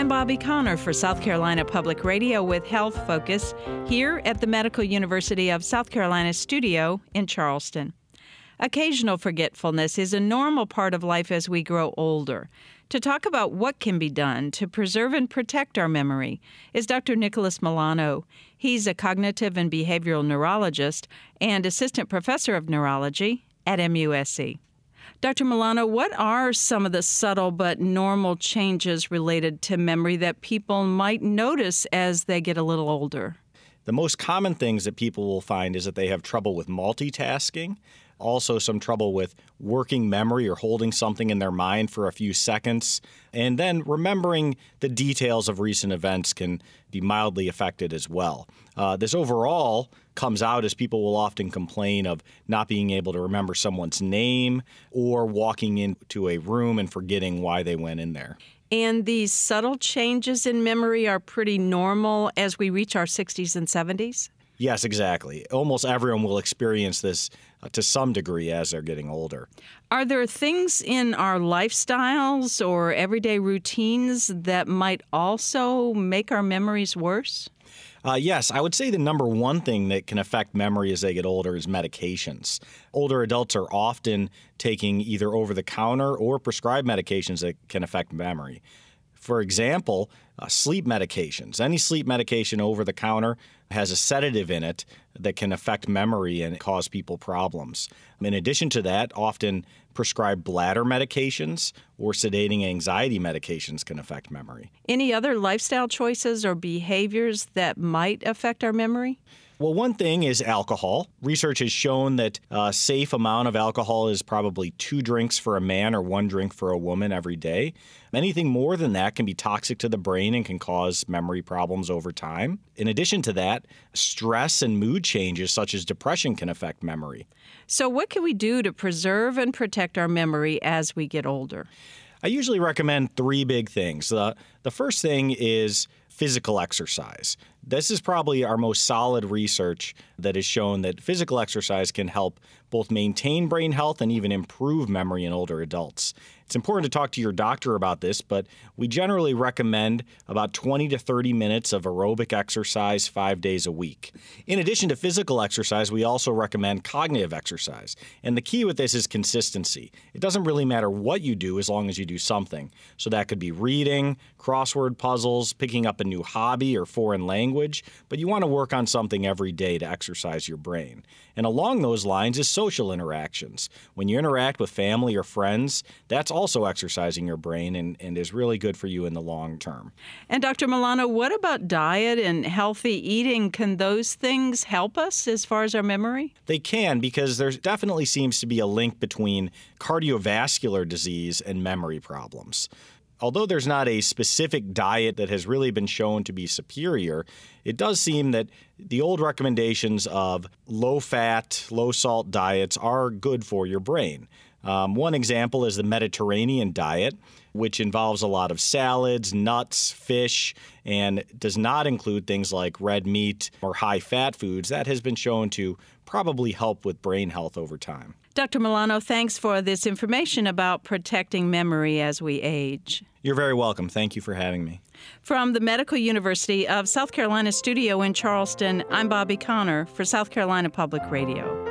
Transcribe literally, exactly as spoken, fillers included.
I'm Bobby Connor for South Carolina Public Radio with Health Focus here at the Medical University of South Carolina studio in Charleston. Occasional forgetfulness is a normal part of life as we grow older. To talk about what can be done to preserve and protect our memory is Doctor Nicholas Milano. He's a cognitive and behavioral neurologist and assistant professor of neurology at M U S C. Doctor Milano, what are some of the subtle but normal changes related to memory that people might notice as they get a little older? The most common things that people will find is that they have trouble with multitasking, also some trouble with working memory or holding something in their mind for a few seconds, and then remembering the details of recent events can be mildly affected as well. Uh, this overall comes out as people will often complain of not being able to remember someone's name or walking into a room and forgetting why they went in there. And these subtle changes in memory are pretty normal as we reach our sixties and seventies? Yes, exactly. Almost everyone will experience this uh, to some degree as they're getting older. Are there things in our lifestyles or everyday routines that might also make our memories worse? Uh, yes, I would say the number one thing that can affect memory as they get older is medications. Older adults are often taking either over-the-counter or prescribed medications that can affect memory. For example, uh, sleep medications. Any sleep medication over the counter has a sedative in it that can affect memory and cause people problems. In addition to that, often prescribed bladder medications or sedating anxiety medications can affect memory. Any other lifestyle choices or behaviors that might affect our memory? Well, one thing is alcohol. Research has shown that a safe amount of alcohol is probably two drinks for a man or one drink for a woman every day. Anything more than that can be toxic to the brain and can cause memory problems over time. In addition to that, stress and mood changes such as depression can affect memory. So what can we do to preserve and protect our memory as we get older? I usually recommend three big things. The, the first thing is physical exercise. This is probably our most solid research that has shown that physical exercise can help both maintain brain health and even improve memory in older adults. It's important to talk to your doctor about this, but we generally recommend about twenty to thirty minutes of aerobic exercise five days a week. In addition to physical exercise, we also recommend cognitive exercise. And the key with this is consistency. It doesn't really matter what you do as long as you do something. So that could be reading, crossword puzzles, picking up a new hobby or foreign language, but you want to work on something every day to exercise your brain. And along those lines is social interactions. When you interact with family or friends, that's also exercising your brain and, and is really good for you in the long term. And Doctor Milano, what about diet and healthy eating? Can those things help us as far as our memory? They can, because there definitely seems to be a link between cardiovascular disease and memory problems. Although there's not a specific diet that has really been shown to be superior, it does seem that the old recommendations of low-fat, low-salt diets are good for your brain. Um, one example is the Mediterranean diet, which involves a lot of salads, nuts, fish, and does not include things like red meat or high-fat foods. That has been shown to probably help with brain health over time. Doctor Milano, thanks for this information about protecting memory as we age. You're very welcome. Thank you for having me. From the Medical University of South Carolina studio in Charleston, I'm Bobby Connor for South Carolina Public Radio.